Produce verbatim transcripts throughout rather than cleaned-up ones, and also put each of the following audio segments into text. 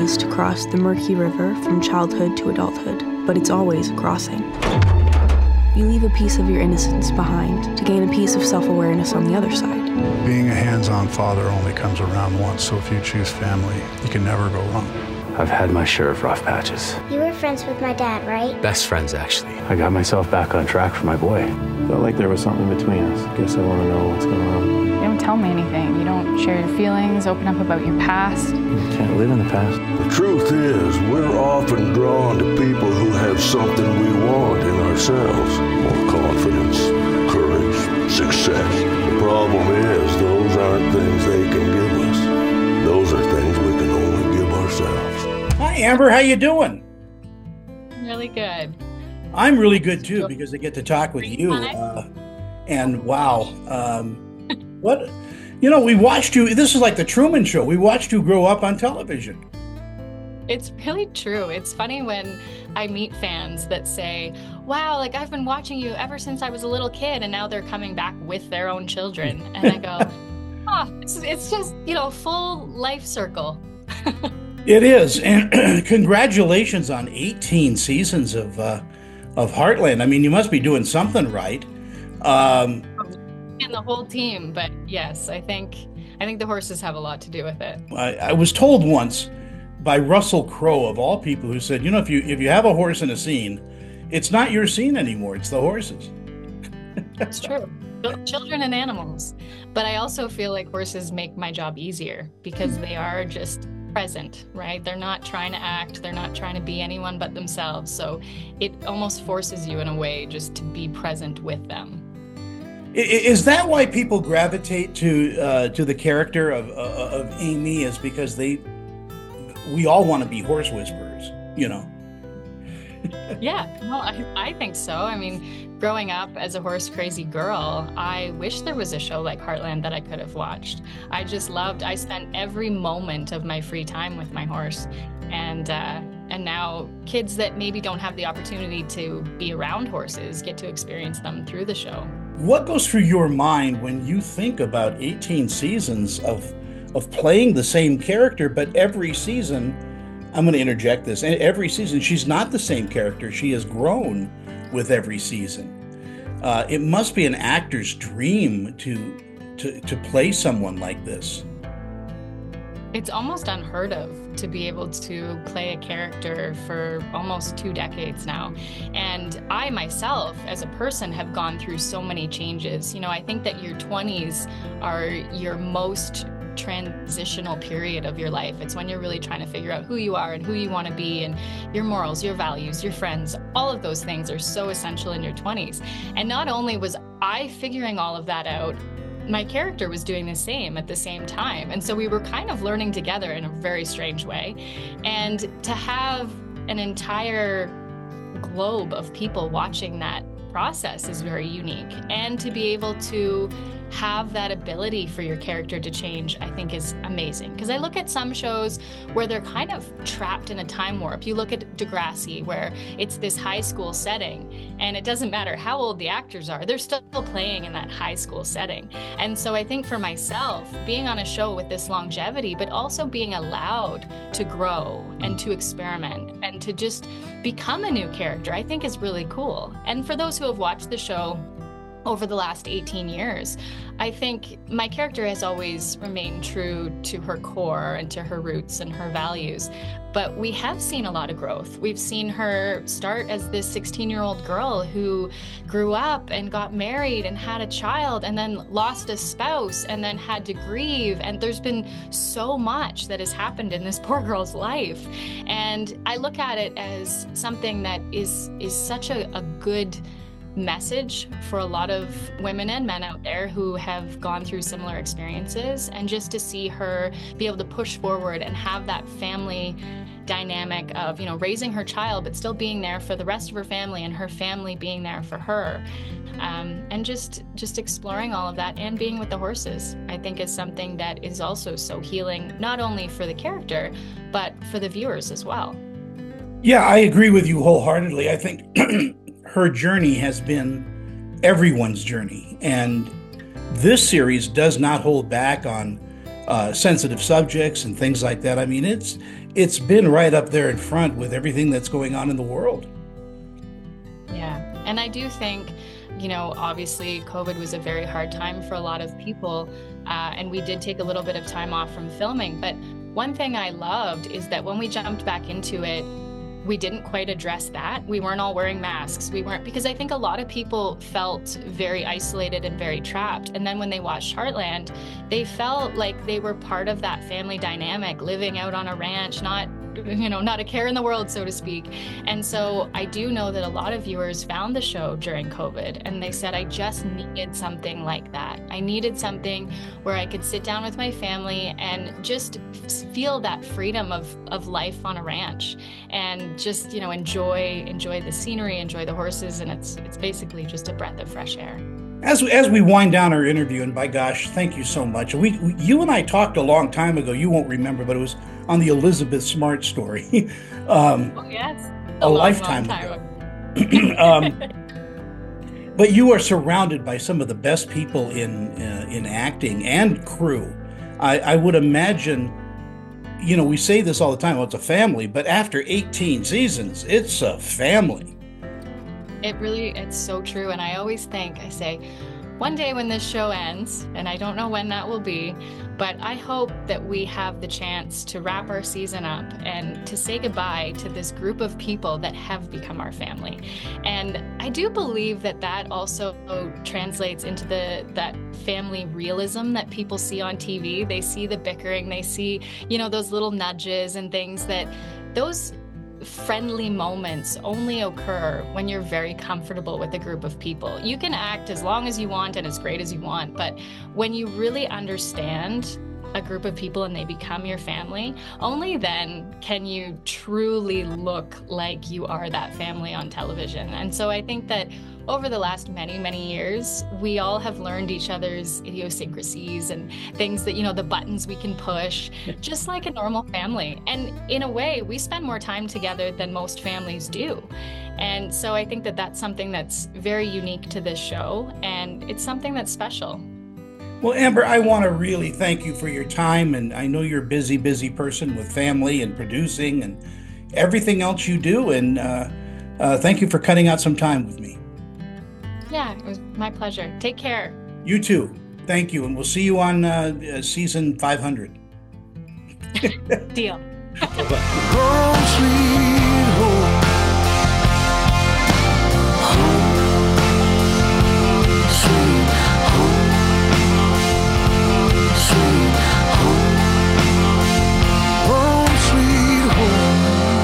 is to cross the murky river from childhood to adulthood, but it's always a crossing. You leave a piece of your innocence behind to gain a piece of self-awareness on the other side. Being a hands-on father only comes around once, so if you choose family, you can never go wrong. I've had my share of rough patches. You were friends with my dad, right? Best friends, actually. I got myself back on track for my boy. Felt like there was something between us. Guess I want to know what's going on. You don't tell me anything. You don't share your feelings, open up about your past. You can't live in the past. The truth is, we're often drawn to people who have something we want in ourselves. More confidence, courage, success. The problem is, those aren't things they can give us. Those are things we can only give ourselves. Hi, Amber. How you doing? Really good. I'm really good, too, because I get to talk with you. Uh, and wow, um, what, you know, we watched you. This is like the Truman Show. We watched you grow up on television. It's really true. It's funny when I meet fans that say, wow, like I've been watching you ever since I was a little kid, and now they're coming back with their own children. And I go, oh, it's, it's just, you know, full life circle. It is. And congratulations on eighteen seasons of uh, of Heartland. I mean, you must be doing something right. Um, and the whole team. But yes, I think I think the horses have a lot to do with it. I, I was told once by Russell Crowe, of all people, who said, you know, if you if you have a horse in a scene, it's not your scene anymore. It's the horses. That's true. Children and animals. But I also feel like horses make my job easier because they are just present, right? They're not trying to act. They're not trying to be anyone but themselves. So it almost forces you in a way just to be present with them. Is that why people gravitate to uh, to the character of, uh, of Amy? Is because they we all want to be horse whisperers, you know? Yeah, no, I, I think so. I mean, growing up as a horse crazy girl, I wish there was a show like Heartland that I could have watched. I just loved, I spent every moment of my free time with my horse. And uh, and now kids that maybe don't have the opportunity to be around horses get to experience them through the show. What goes through your mind when you think about eighteen seasons of of playing the same character, but every season, I'm going to interject this, every season she's not the same character. She has grown with every season. Uh, it must be an actor's dream to, to, to play someone like this. It's almost unheard of to be able to play a character for almost two decades now. And I myself, as a person, have gone through so many changes. You know, I think that your twenties are your most transitional period of your life. It's when you're really trying to figure out who you are and who you want to be, and your morals, your values, your friends. All of those things are so essential in your twenties. And not only was I figuring all of that out, my character was doing the same at the same time. And so we were kind of learning together in a very strange way. And to have an entire globe of people watching that process is very unique. And to be able to have that ability for your character to change, I think is amazing. Because I look at some shows where they're kind of trapped in a time warp. You look at Degrassi, where it's this high school setting, and it doesn't matter how old the actors are, they're still playing in that high school setting. And so I think for myself, being on a show with this longevity, but also being allowed to grow and to experiment and to just become a new character, I think is really cool. And for those who have watched the show over the last eighteen years, I think my character has always remained true to her core and to her roots and her values. But we have seen a lot of growth. We've seen her start as this sixteen-year-old girl who grew up and got married and had a child and then lost a spouse and then had to grieve. And there's been so much that has happened in this poor girl's life. And I look at it as something that is, is such a, a good message for a lot of women and men out there who have gone through similar experiences, and just to see her be able to push forward and have that family dynamic of, you know, raising her child but still being there for the rest of her family and her family being there for her, um, and just just exploring all of that and being with the horses, I think is something that is also so healing, not only for the character but for the viewers as well. Yeah, I agree with you wholeheartedly. I think her journey has been everyone's journey, and this series does not hold back on uh, sensitive subjects and things like that. I mean, it's it's been right up there in front with everything that's going on in the world. Yeah, and I do think, you know, obviously COVID was a very hard time for a lot of people, uh, and we did take a little bit of time off from filming. But one thing I loved is that when we jumped back into it, we didn't quite address that. We weren't all wearing masks. We weren't, because I think a lot of people felt very isolated and very trapped. And then when they watched Heartland, they felt like they were part of that family dynamic, living out on a ranch, not, you know, not a care in the world, so to speak. And so I do know that a lot of viewers found the show during COVID and they said, I just needed something like that. I needed something where I could sit down with my family and just feel that freedom of, of life on a ranch and just, you know, enjoy, enjoy the scenery, enjoy the horses. And it's, it's basically just a breath of fresh air. As we, as we wind down our interview, and by gosh, thank you so much. We, we you and I talked a long time ago. You won't remember, but it was on the Elizabeth Smart story. um, oh, yes. A, a long, lifetime long ago. um, but you are surrounded by some of the best people in uh, in acting and crew. I, I would imagine, you know, we say this all the time, well, it's a family, but after eighteen seasons, it's a family. It really, it's so true. And I always think, I say, one day when this show ends, and I don't know when that will be, but I hope that we have the chance to wrap our season up and to say goodbye to this group of people that have become our family. And I do believe that that also translates into the that family realism that people see on T V. They see the bickering, they see, you know, those little nudges and things that those friendly moments only occur when you're very comfortable with a group of people. You can act as long as you want and as great as you want, but when you really understand a group of people and they become your family, only then can you truly look like you are that family on television. And so I think that over the last many, many years, we all have learned each other's idiosyncrasies and things that, you know, the buttons we can push, just like a normal family. And in a way, we spend more time together than most families do. And so I think that that's something that's very unique to this show, and it's something that's special. Well, Amber, I want to really thank you for your time, and I know you're a busy, busy person with family and producing and everything else you do, and uh, uh, thank you for cutting out some time with me. Yeah, it was my pleasure. Take care. You too. Thank you, and we'll see you on uh, season five hundred. Deal. Home sweet home. Home sweet home. Sweet home. Home sweet home.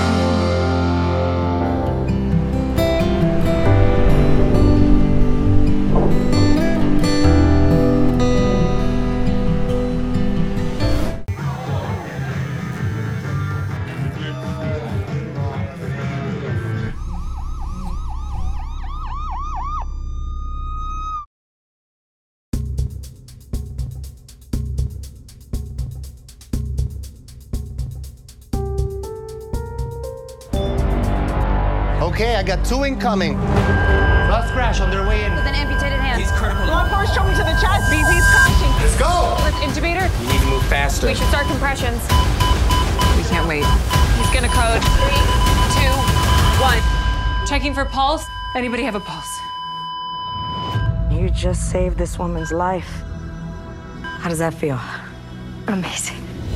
Okay, I got two incoming. Bus crash on their way in. With an amputated hand. He's critical. One force show me to the chest. B Z's crashing. Let's go! Let's intubator. You need to move faster. We should start compressions. We can't wait. He's gonna code. Three, two, one. Checking for pulse. Anybody have a pulse? You just saved this woman's life. How does that feel? Amazing.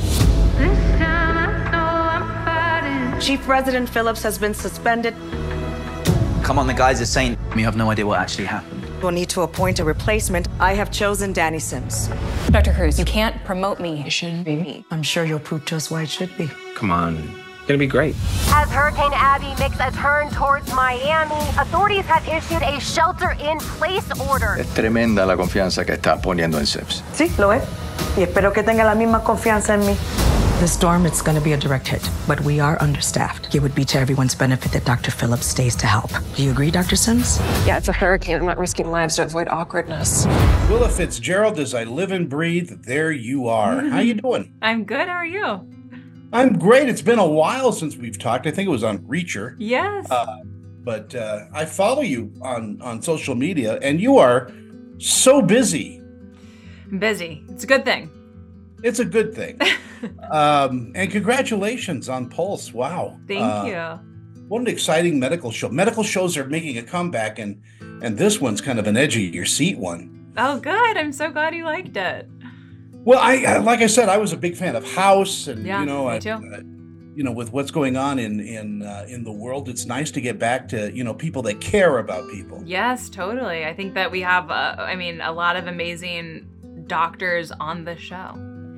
Chief Resident Phillips has been suspended. Come on, the guys are saying we have no idea what actually happened. We'll need to appoint a replacement. I have chosen Danny Sims. Doctor Cruz, you can't promote me. It shouldn't be me. I'm sure you'll prove to us why it should be. Come on. It's gonna be great. As Hurricane Abby makes a turn towards Miami, authorities have issued a shelter-in-place order. Es tremenda la confianza que está poniendo en Sims. Sí, lo es. Y espero que tenga la misma confianza en mí. The storm, it's going to be a direct hit, but we are understaffed. It would be to everyone's benefit that Doctor Phillips stays to help. Do you agree, Doctor Sims? Yeah, it's a hurricane. I'm not risking lives to avoid awkwardness. Willa Fitzgerald, as I live and breathe, there you are. How you doing? I'm good. How are you? I'm great. It's been a while since we've talked. I think it was on Reacher. Yes. Uh, but uh, I follow you on, on social media, and you are so busy. I'm busy. It's a good thing. It's a good thing. um, and congratulations on Pulse. Wow. Thank uh, you. What an exciting medical show. Medical shows are making a comeback, and and this one's kind of an edge of your seat one. Oh, good. I'm so glad you liked it. Well, I, I like I said, I was a big fan of House, and yeah, you know, me I, too. I, you know, with what's going on in in uh, in the world, it's nice to get back to, you know, people that care about people. Yes, totally. I think that we have, uh, I mean, a lot of amazing doctors on the show.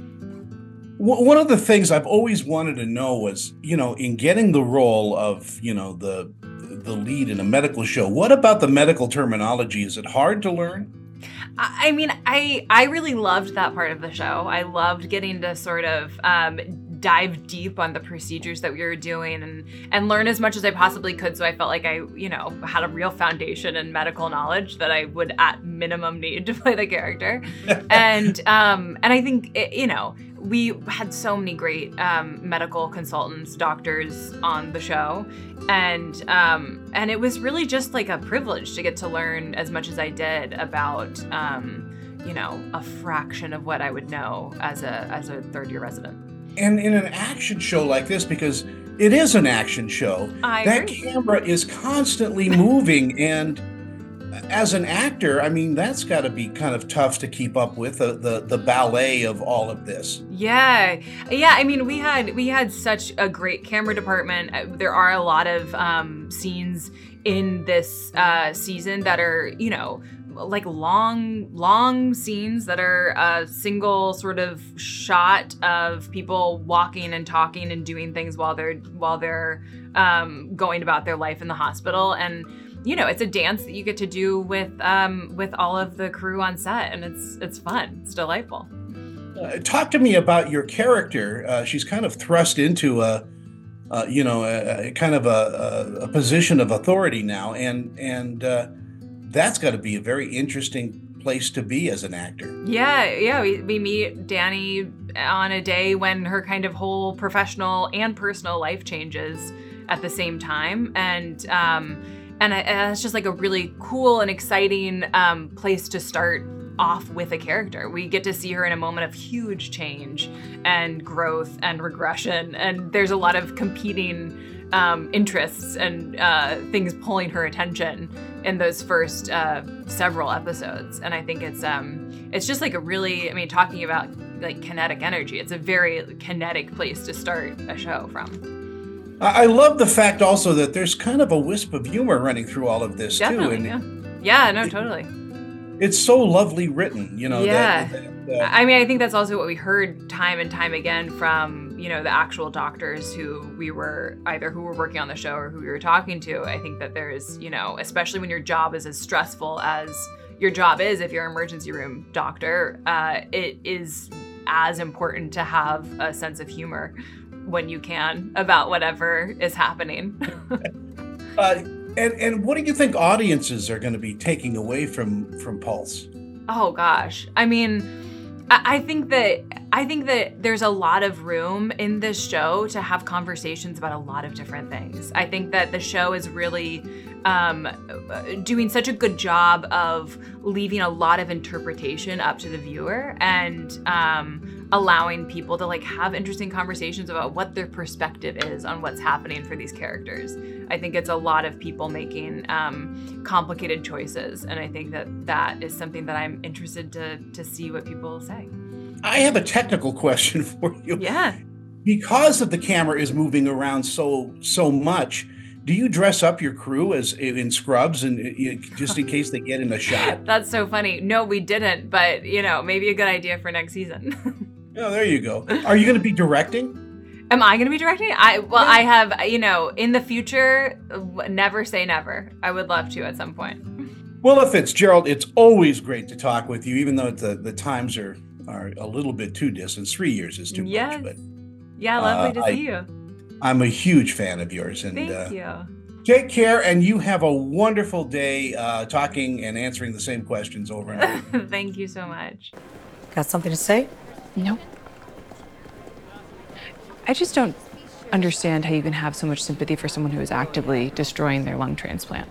One of the things I've always wanted to know was, you know, in getting the role of, you know, the the lead in a medical show, what about the medical terminology? Is it hard to learn? I mean, I I really loved that part of the show. I loved getting to sort of um, dive deep on the procedures that we were doing and and learn as much as I possibly could. So I felt like I, you know, had a real foundation in medical knowledge that I would at minimum need to play the character. and um, and I think, it, you know, we had so many great um, medical consultants, doctors on the show. And um, and it was really just like a privilege to get to learn as much as I did about, um, you know, a fraction of what I would know as a as a third year resident. And in an action show like this, because it is an action show, I that agree. camera is constantly moving. And as an actor, I mean, that's got to be kind of tough to keep up with the, the the ballet of all of this. Yeah, yeah. I mean, we had we had such a great camera department. There are a lot of um, scenes in this uh, season that are, you know, like long, long scenes that are a single sort of shot of people walking and talking and doing things while they're while they're um, going about their life in the hospital. And you know, it's a dance that you get to do with um, with all of the crew on set, and it's it's fun. It's delightful. Uh, talk to me about your character. Uh, she's kind of thrust into a, uh, you know, a, a kind of a, a, a position of authority now, and and uh, that's got to be a very interesting place to be as an actor. Yeah, yeah. We we meet Danny on a day when her kind of whole professional and personal life changes at the same time, and. Um, And it's just like a really cool and exciting um, place to start off with a character. We get to see her in a moment of huge change and growth and regression. And there's a lot of competing um, interests and uh, things pulling her attention in those first uh, several episodes. And I think it's um, it's just like a really, I mean, talking about like kinetic energy, it's a very kinetic place to start a show from. I love the fact also that there's kind of a wisp of humor running through all of this Definitely, too. And yeah. Yeah, no, it, totally. It's so lovely written, you know. Yeah. That, that, uh, I mean, I think that's also what we heard time and time again from, you know, the actual doctors who we were either who were working on the show or who we were talking to. I think that there's, you know, especially when your job is as stressful as your job is if you're an emergency room doctor, uh, it is as important to have a sense of humor when you can about whatever is happening. uh, and and what do you think audiences are going to be taking away from from Pulse? Oh gosh, I mean, I, I think that I think that there's a lot of room in this show to have conversations about a lot of different things. I think that the show is really um, doing such a good job of leaving a lot of interpretation up to the viewer and um, allowing people to like have interesting conversations about what their perspective is on what's happening for these characters. I think it's a lot of people making um, complicated choices, and I think that that is something that I'm interested to to see what people say. I have a technical question for you. Yeah. Because of the camera is moving around so so much, do you dress up your crew as in scrubs and just in case they get in a shot? That's so funny. No, we didn't, but you know, maybe a good idea for next season. Oh, there you go. Are you going to be directing? Am I going to be directing? I well, yeah. I have, you know, in the future, never say never. I would love to at some point. Willa Fitzgerald, it's always great to talk with you, even though the, the times are, are a little bit too distant. Three years is too yes. much. But yeah, lovely uh, to I, see you. I'm a huge fan of yours. And, Thank uh, you. Take care, and you have a wonderful day uh, talking and answering the same questions over and over. Thank you so much. Got something to say? No. I just don't understand how you can have so much sympathy for someone who is actively destroying their lung transplant.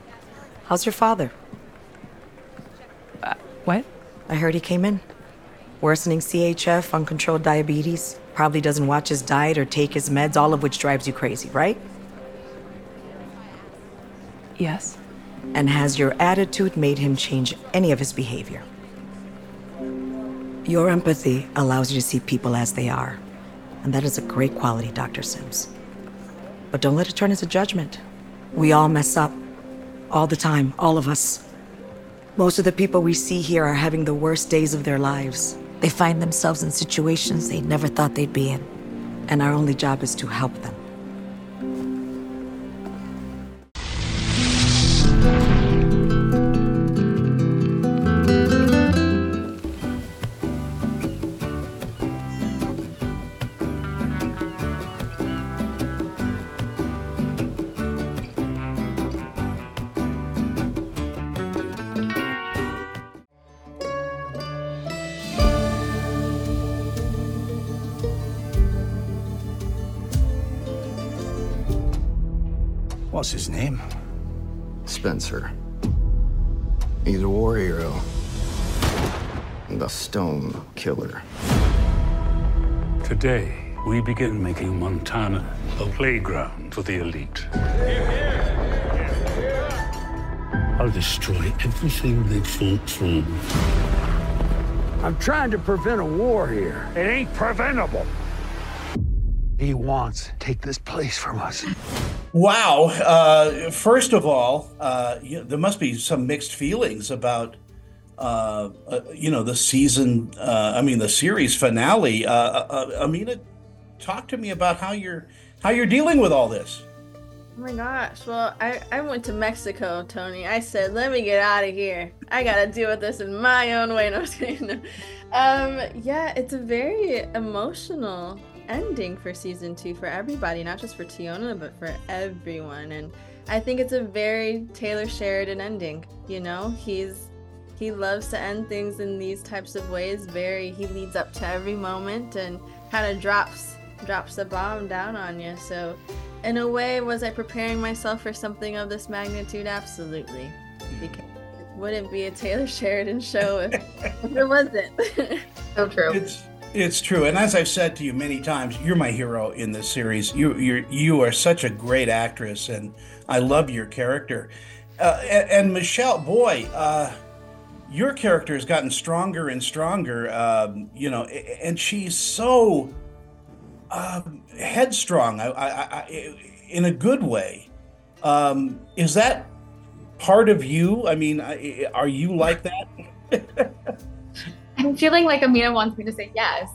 How's your father? Uh, what? I heard he came in. Worsening C H F, uncontrolled diabetes, probably doesn't watch his diet or take his meds, all of which drives you crazy, right? Yes. And has your attitude made him change any of his behavior? Your empathy allows you to see people as they are. And that is a great quality, Doctor Sims. But don't let it turn into judgment. We all mess up. All the time, all of us. Most of the people we see here are having the worst days of their lives. They find themselves in situations they never thought they'd be in. And our only job is to help them. What's his name? Spencer. He's a war hero. The Stone Killer. Today, we begin making Montana a playground for the elite. I'll destroy everything they fought for. I'm trying to prevent a war here. It ain't preventable. He wants to take this place from us. Wow. Uh, first of all, uh, you know, there must be some mixed feelings about, uh, uh, you know, the season, uh, I mean, the series finale. Uh, uh, Amina, talk to me about how you're how you're dealing with all this. Oh my gosh. Well, I, I went to Mexico, Tony. I said, let me get out of here. I got to deal with this in my own way. No, I was kidding. Um, yeah, it's a very emotional ending for season two for everybody, not just for Tiona, but for everyone. And I think it's a very Taylor Sheridan ending. You know, he's he loves to end things in these types of ways. Very, he leads up to every moment and kind of drops drops the bomb down on you. So in a way, was I preparing myself for something of this magnitude? Absolutely. Because it wouldn't be a Taylor Sheridan show if, if it wasn't. So true. It's It's true, and as I've said to you many times, you're my hero in this series. You you you are such a great actress, and I love your character. Uh, and, and Michelle, boy, uh, your character has gotten stronger and stronger. Um, you know, and she's so um, headstrong. I, I, I, in a good way. Um, is that part of you? I mean, are you like that? I'm feeling like Amina wants me to say yes.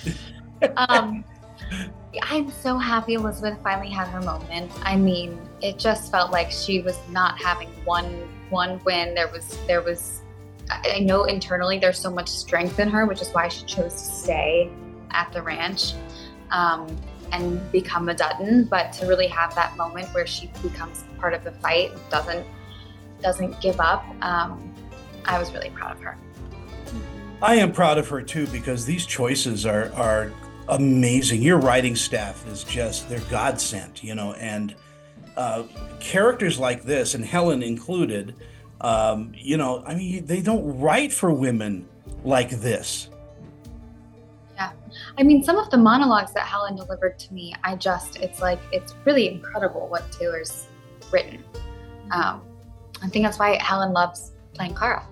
um, I'm so happy Elizabeth finally had her moment. I mean, it just felt like she was not having one one win. There was there was I know internally there's so much strength in her, which is why she chose to stay at the ranch um, and become a Dutton. But to really have that moment where she becomes part of the fight, doesn't doesn't give up. Um, I was really proud of her. I am proud of her too, because these choices are are amazing. Your writing staff is just, they're God sent, you know, and uh, characters like this, and Helen included, um, you know, I mean, they don't write for women like this. Yeah. I mean, some of the monologues that Helen delivered to me, I just, it's like, it's really incredible what Taylor's written. Um, I think that's why Helen loves playing Kara.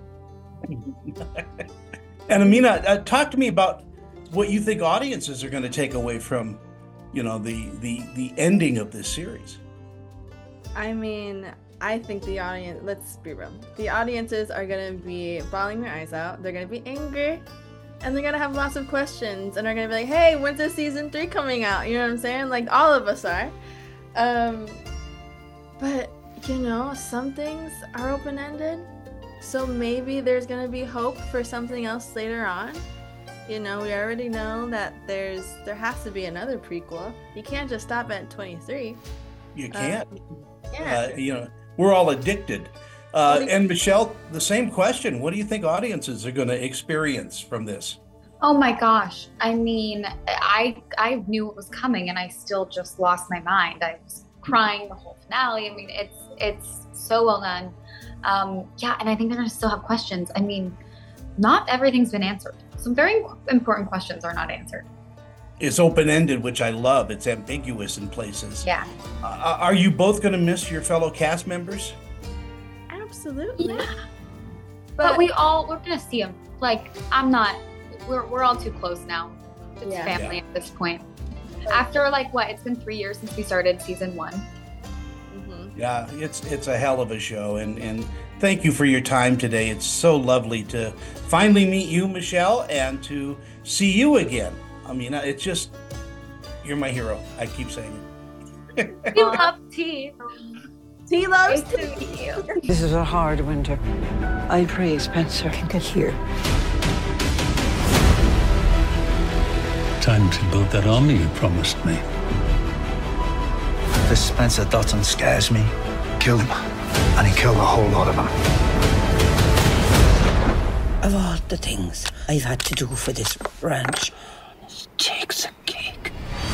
And Amina, uh, talk to me about what you think audiences are going to take away from, you know, the the the ending of this series. I mean, I think the audience, let's be real, the audiences are going to be bawling their eyes out. They're going to be angry, and they're going to have lots of questions, and are going to be like, hey, when's the season three coming out? You know what I'm saying? Like, all of us are. Um, but, you know, some things are open-ended. So maybe there's going to be hope for something else later on. You know, we already know that there's there has to be another prequel. You can't just stop at twenty-three. You can't. Uh, yeah. Uh, you know, we're all addicted. Uh, and Michelle, the same question. What do you think audiences are going to experience from this? Oh my gosh. I mean, I I knew it was coming and I still just lost my mind. I was crying the whole finale. I mean, it's it's so well done. Um, yeah, and I think they're going to still have questions. I mean, not everything's been answered. some very important questions are not answered. It's open-ended, which I love. It's ambiguous in places. Yeah. Uh, are you both going to miss your fellow cast members? Absolutely. Yeah. But, but we all, we're going to see them. Like, I'm not, we're, we're all too close now. It's yeah. family yeah. at this point. After, like, what? It's been three years since we started season one. Mm-hmm. Yeah, it's it's a hell of a show. And, and thank you for your time today. It's so lovely to finally meet you, Michelle, and to see you again. I mean, it's just, you're my hero. I keep saying it. We love T. T loves T. You. This is a hard winter. I pray Spencer can get here. Time to build that army you promised me. This Spencer Dotton scares me. Killed him, and he killed a whole lot of them. Of all the things I've had to do for this ranch, takes a cake.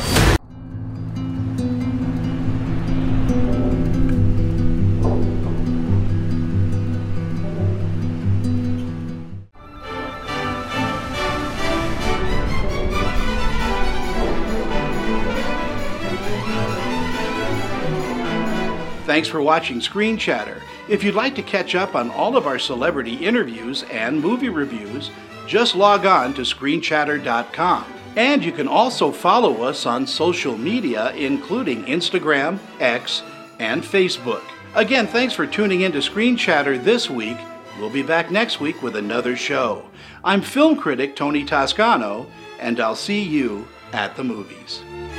Thanks for watching Screen Chatter. If you'd like to catch up on all of our celebrity interviews and movie reviews, just log on to screen chatter dot com. And you can also follow us on social media, including Instagram, X, and Facebook. Again, thanks for tuning in to Screen Chatter this week. We'll be back next week with another show. I'm film critic Tony Toscano, and I'll see you at the movies.